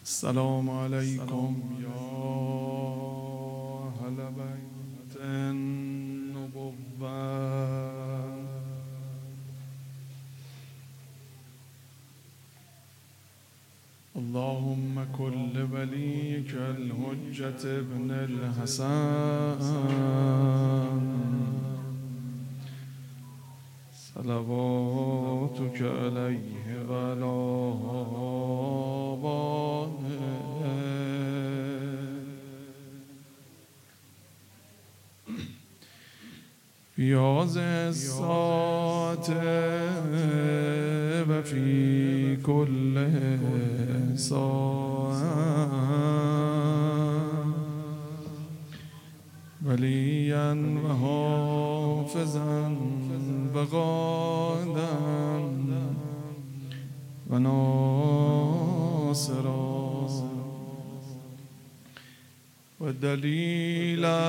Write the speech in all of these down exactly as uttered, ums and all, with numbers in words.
السلام عليكم يا أهل بيت النبوة. اللهم كن لوليك الحجة ابن الحسن صلواتك عليه وعلى آبائه في هذه الساعة وفي كل ساعة وليا وحافظا وقائدا وناصرا ودليلا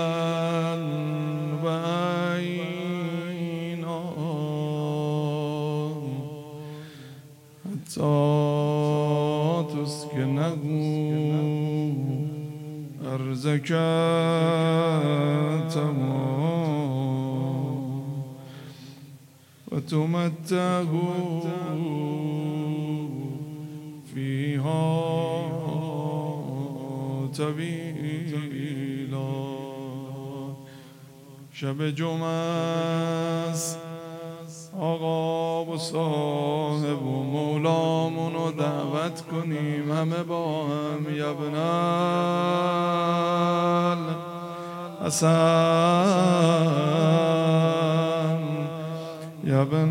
وعينا حتى تسكنه أرزك تمام وتمتعه فيها طويلا. شب جمعه است، آقا و صاحب و مولامون رو دعوت کنیم همه با هم. یبن الحسن یبن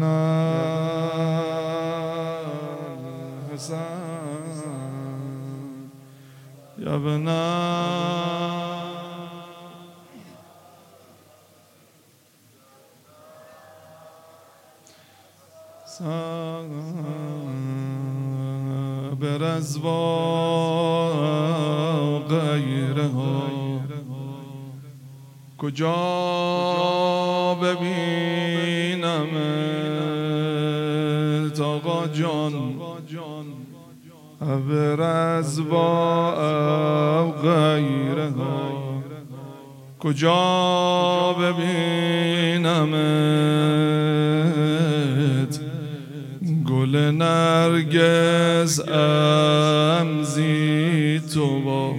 الحسن یبن صبر از با غیره ها کجا ببینمت آقا جان. صبر از با غیره ها کجا ببینمت. گل نرگس امزی تو با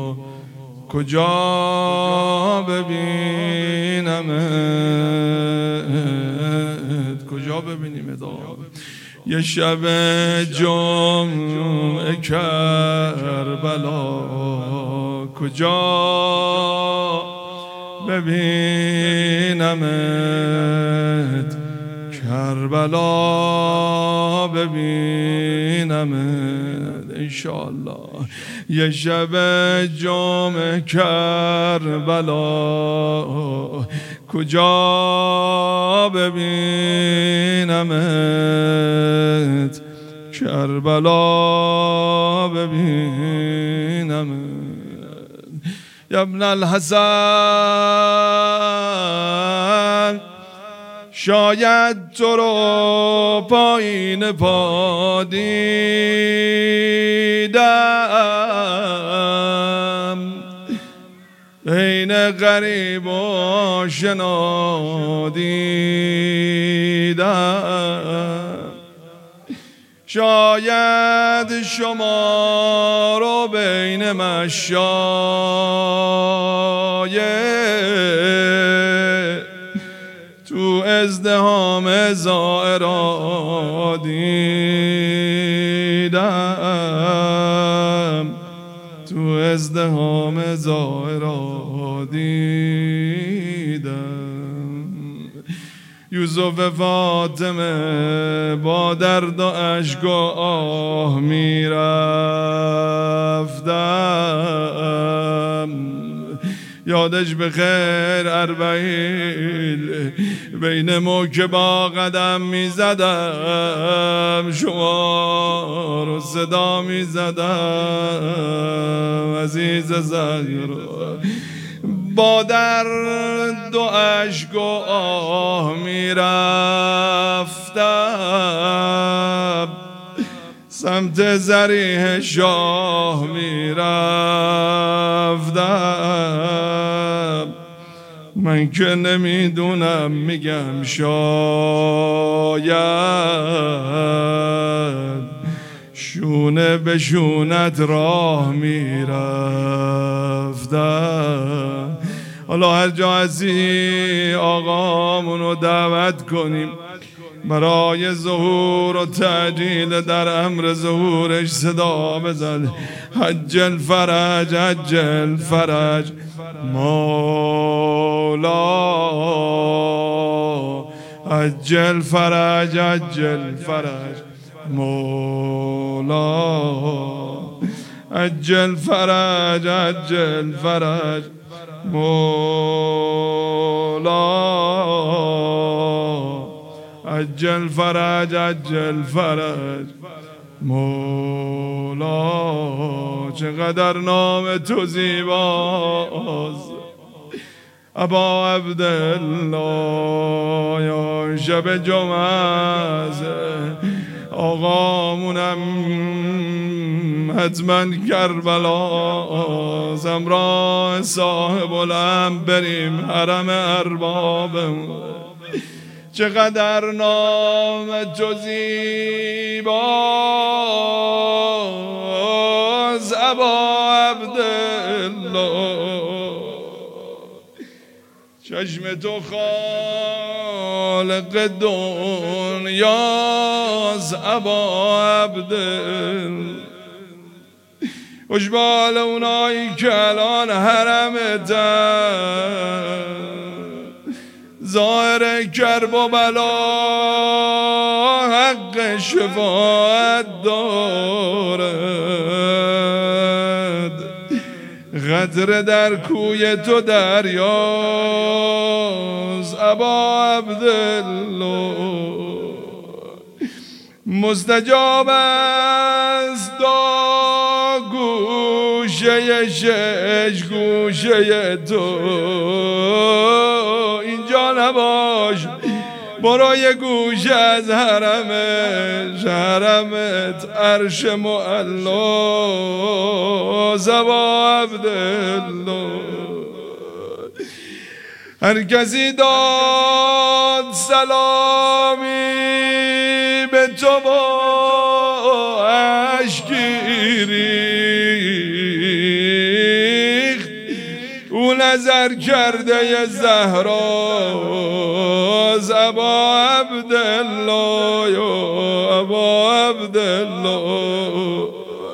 کجا ببینمت. کجا ببینیمت یه شب جمعه کربلا کجا ببینمت. کربلا ببینمت انشاءالله. یه شب جمعه کربلا کجا ببینمت. کربلا ببینمت. یا ابن الحسن شاید تو رو پایین پا دیدم بین غریب و آشنا دیدم. شاید شما رو بین مشایخ تو ازدحام زائرا دیدم. تو ازدحام زائرا دیدم. یوسف فاطمه با درد و اشک و آه میرفتم. یادش بخیر اربعین بین موکه با قدم میزدم شما رو صدا میزدم عزیز زهرا. با درد و اشک و آه میرفتم سمت زریح شاه میرفتم، من که نمیدونم میگم شاید شونه به شونت راه میرفتم. حالا هر جا هستی آقامونو دعوت کنیم برای ظهور و تعجیل در امر ظهورش صدا بزن. عجل فرج عجل فرج مولا، عجل فرج عجل فرج مولا، عجل فرج عجل فرج مولا، عجل فرج عجل فرج مولا. چقدر نام تو زیباست ابا عبدالله، یا شب جمعه آقامونم حتما کربلا، زمرا صاحب العلم بریم حرم اربابم. چقدر نام تو زیباست ابا عبدالله، چشم تو خالق دنیاست ابا عبدالله. خوشبال اونایی که الان حرمتن، ظاهر کرب و بلا حق شفاعت دارد. قطره در کوی تو دریاست ابا عبدالله، مستجاب است دا گوشه شش گوشه تو. اینجا نباش، برو یه گوشه از حرمش، حرمت عرش معلا زبا عبدالله. هر کسی داد سلامی به تو با اشکی ریخت، او نظر کرده ی زهرا ابا عبدالله، یا ابا عبدالله.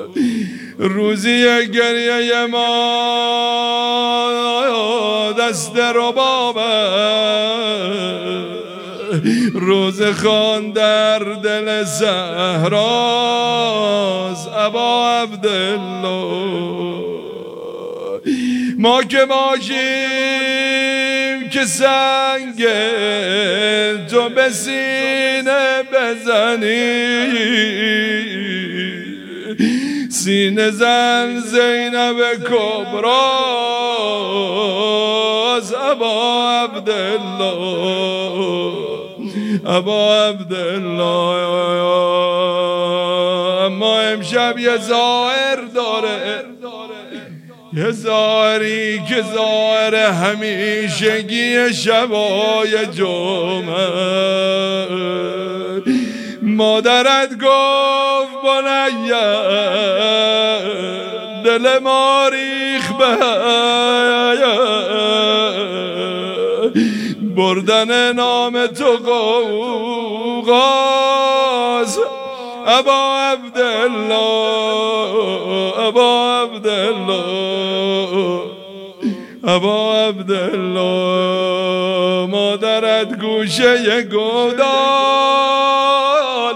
روزی گریه ما دست ربابه، روز خان در دل صحراست ابا عبدالله. ما که باشیم که سنگ تو به سینه بزنی، سینه زن زینب کبرا ابا عبدالله، ابا عبدالله. اما امشب یه ظاهر داره، یه ظاهری که ظاهر همیشگی شبای جمعه. مادرت گفت بنیه دل ما ریخ به بردن نام تو قوقاز ابا عبدالله، ابا عبدالله، ابا عبدالله. مادرت گوشه گودال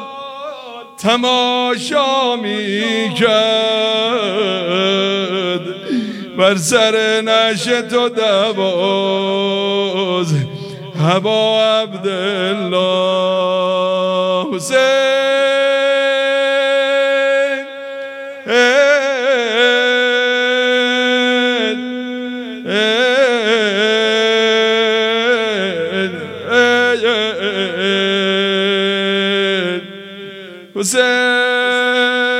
تماشا می کرد، بر سر نشه تو دواز ابا عبدالله. حسین حسین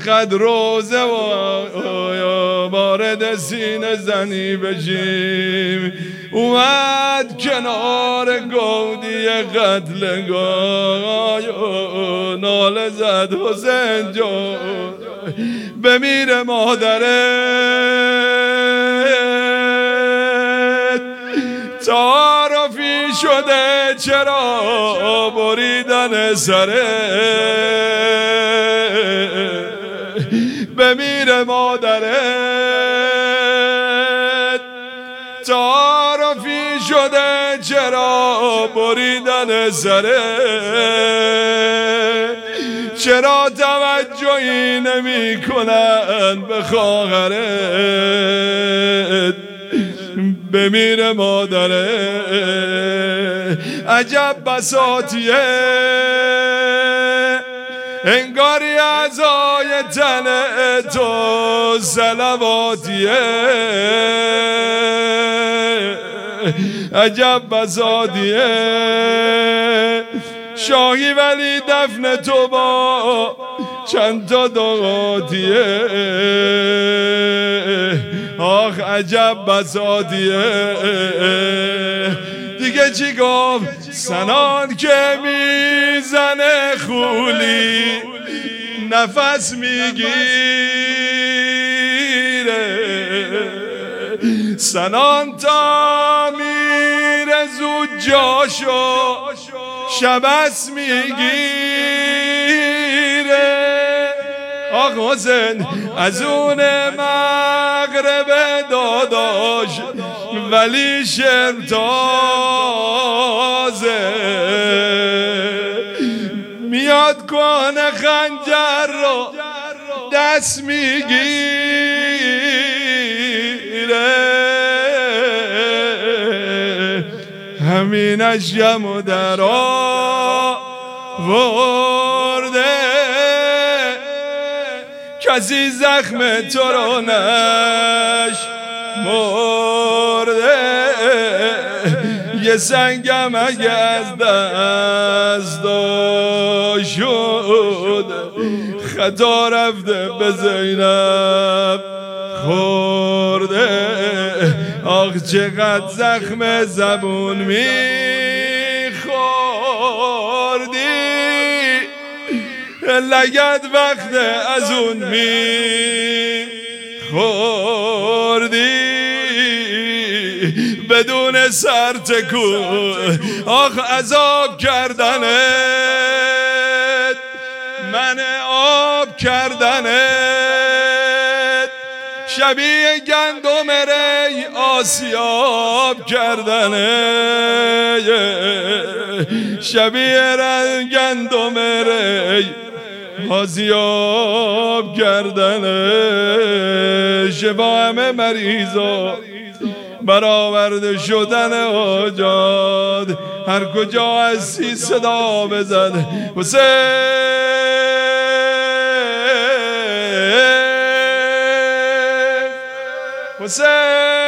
فقط روزه و وارد سینه زنی بشیم. اومد کنار گودی قتلگاه ناله زد حسین جان بمیره مادرت، تعارفی شده چرا بریدن سره، بمیره مادرت، تعارفی شده چرا بریدن سره، چرا توجهی نمی کنن به خواهرت، بمیره مادرت. عجب بساطیه انگاری عزای تن تو صلواتیه، عجب بساطیه شاهی ولی دفن تو با چند تا دقاتیه، آخ عجب بساطیه. دیگه چی گفت سنان که میزنه خولی نفس میگیره، سنان تا میره زود جاشو شبس میگیره. آخ حسین از اون مغرب داداش ولی شمتازه میاد کنه خنجر رو دست میگیره، همینش یمو در آورده کسی زخم تو رو نش مرده، یه سنگم اگه از دست شد خطا رفته به زینب خورده. آخ چقدر زخم زبون میخوردی لگد وقت از اون میخوردی بدون سر تکون. آخ عذاب کردنت من آب کردنت شبیه گندم ری آسیاب کردنت شبیه گندم ری آسیاب کردنت. شفا همه مریضا برآورده شدن حاجات، هر کجا هستی صدا بزن حسین حسین